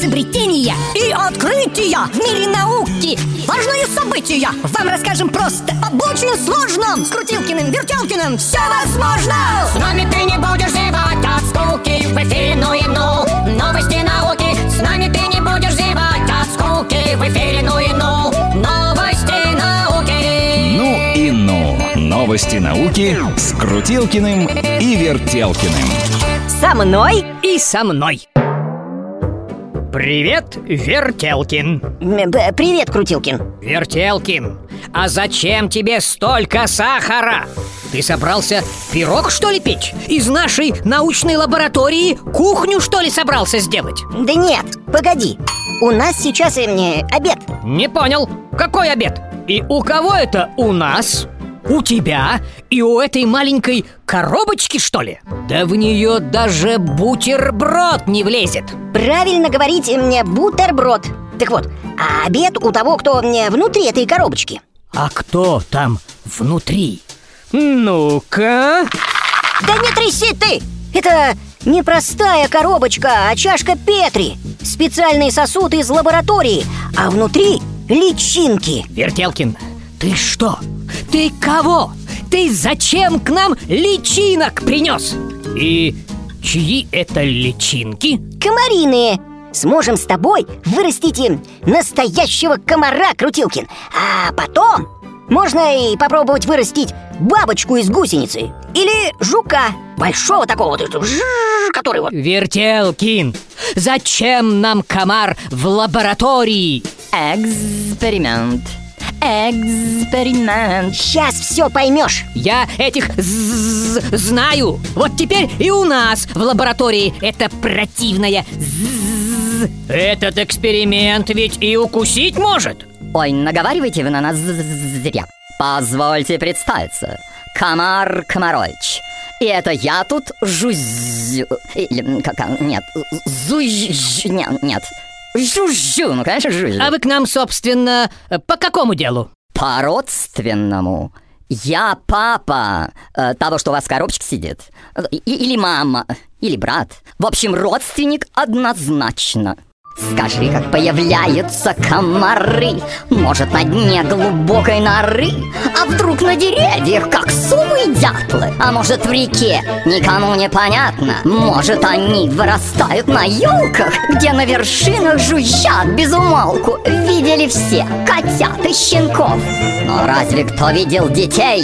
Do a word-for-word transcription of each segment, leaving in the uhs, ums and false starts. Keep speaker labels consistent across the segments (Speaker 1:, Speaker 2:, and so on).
Speaker 1: изобретения и открытия в мире науки. Важные события вам расскажем просто об очень сложном. С Крутилкиным, Вертелкиным все возможно.
Speaker 2: С нами ты не будешь зевать от скуки. В эфире ну и ну, новости науки. С нами ты не будешь зевать от скуки. В эфире ну и ну, новости науки.
Speaker 3: Ну и ну, новости науки с Крутилкиным и Вертелкиным.
Speaker 1: Со мной
Speaker 4: и со мной. Привет, Вертелкин.
Speaker 1: М- Привет, Крутилкин.
Speaker 4: Вертелкин, а зачем тебе столько сахара? Ты собрался пирог, что ли, печь? Из нашей научной лаборатории кухню, что ли, собрался сделать?
Speaker 1: Да нет, погоди. У нас сейчас э, обед.
Speaker 4: Не понял, какой обед? И у кого это у нас? У тебя и у этой маленькой коробочки, что ли? Да в нее даже бутерброд не влезет.
Speaker 1: Правильно говорить мне бутерброд. Так вот, а обед у того, кто мне внутри этой коробочки.
Speaker 4: А кто там внутри? Ну-ка.
Speaker 1: Да не тряси ты! Это не простая коробочка, а чашка Петри. Специальный сосуд из лаборатории, а внутри личинки.
Speaker 4: Вертелкин, ты что? Ты кого? Ты зачем к нам личинок принес? И чьи это личинки?
Speaker 1: Комариные. Сможем с тобой вырастить им настоящего комара, Крутилкин. А потом можно и попробовать вырастить бабочку из гусеницы. Или жука, большого такого вот, который вот...
Speaker 4: Вертелкин, зачем нам комар в лаборатории?
Speaker 5: Эксперимент. Эксперимент.
Speaker 1: Сейчас все поймешь.
Speaker 4: Я этих з- знаю. Вот теперь и у нас в лаборатории это противное з- Этот эксперимент ведь и укусить может.
Speaker 5: Ой, наговаривайте вы на нас зря. Позвольте представиться. Комар Комарович. И это я тут жузю... Или, как, нет, зуж... Нет, нет. Жужжу, ну, конечно, жужжу.
Speaker 4: А вы к нам, собственно, по какому делу?
Speaker 5: По-родственному. Я папа э, того, что у вас в коробочке сидит. И, или мама, или брат. В общем, родственник однозначно. Скажи, как появляются комары? Может, на дне глубокой норы? А вдруг на деревьях, как совы и дятлы? А может, в реке? Никому не понятно. Может, они вырастают на елках, где на вершинах жужжат без умолку. Видели все котят и щенков. Но разве кто видел детей?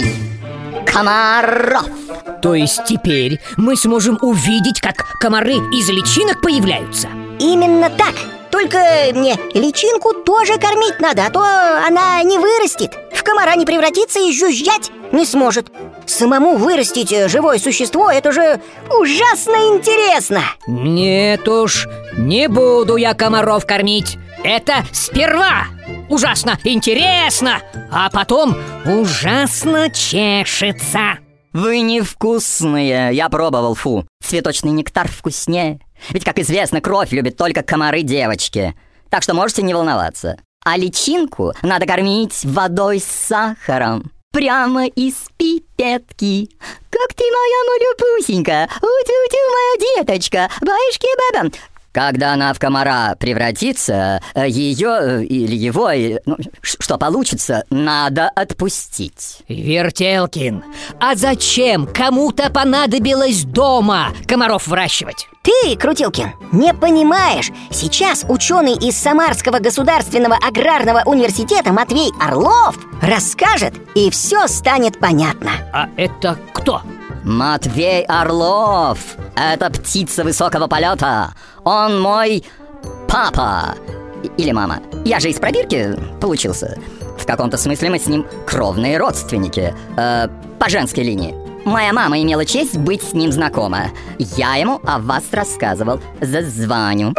Speaker 5: Комаров.
Speaker 4: То есть теперь мы сможем увидеть, как комары из личинок появляются?
Speaker 1: Именно так. Только мне личинку тоже кормить надо, а то она не вырастет, в комара не превратится и жужжать не сможет. Самому вырастить живое существо — это же ужасно интересно.
Speaker 4: Нет уж, не буду я комаров кормить. Это сперва ужасно интересно, а потом ужасно чешется.
Speaker 5: Вы невкусные, я пробовал, фу. Цветочный нектар вкуснее. Ведь, как известно, кровь любят только комары-девочки. Так что можете не волноваться. А личинку надо кормить водой с сахаром. Прямо из пипетки. Как ты моя малюпусенька, утю-тю, моя деточка, баюшки-баба. Когда она в комара превратится, ее или его, ну, что получится, надо отпустить.
Speaker 4: Вертелкин, а зачем кому-то понадобилось дома комаров выращивать?
Speaker 1: Ты, Крутилкин, не понимаешь. Сейчас ученый из Самарского государственного аграрного университета Матвей Орлов расскажет, и все станет понятно.
Speaker 4: А это кто?
Speaker 5: Матвей Орлов. Это птица высокого полета. Он мой папа. Или мама. Я же из пробирки получился. В каком-то смысле мы с ним кровные родственники. э, По женской линии. Моя мама имела честь быть с ним знакома. Я ему о вас рассказывал. Зазвоню.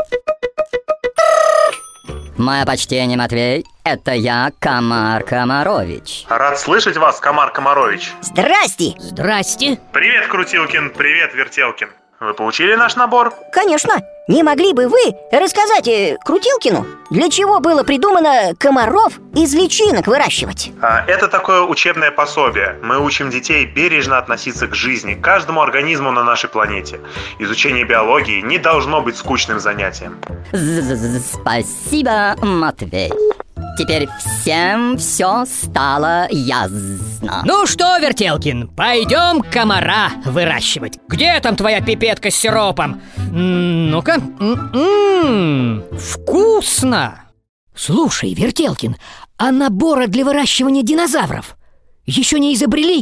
Speaker 5: Мое почтение, Матвей. Это я, Комар Комарович.
Speaker 6: Рад слышать вас, Комар Комарович.
Speaker 1: Здрасте.
Speaker 4: Здрасте.
Speaker 6: Привет, Крутилкин, привет, Вертелкин. вы получили наш набор?
Speaker 1: Конечно. Не могли бы вы рассказать э, Крутилкину, для чего было придумано комаров из личинок выращивать?
Speaker 6: А, это такое учебное пособие. Мы учим детей бережно относиться к жизни, к каждому организму на нашей планете. Изучение биологии не должно быть скучным занятием.
Speaker 5: Спасибо, Матвей. Теперь всем все стало ясно.
Speaker 4: Ну что, Вертелкин, пойдем комара выращивать. Где там твоя пипетка с сиропом? М, Ну-ка. М-м, вкусно! Слушай, Вертелкин, а набора для выращивания динозавров еще не изобрели?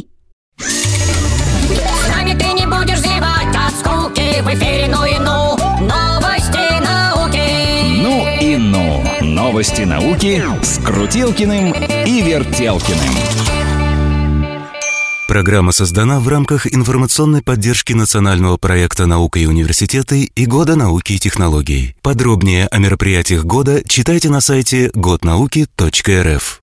Speaker 2: С нами ты не будешь зевать от скуки. В эфире ну и ну. Новости науки.
Speaker 3: Ну и ну. Новости науки с Крутилкиным и Вертелкиным.
Speaker 7: Программа создана в рамках информационной поддержки национального проекта «Наука и университеты» и Года науки и технологий. Подробнее о мероприятиях года читайте на сайте год науки точка эр эф.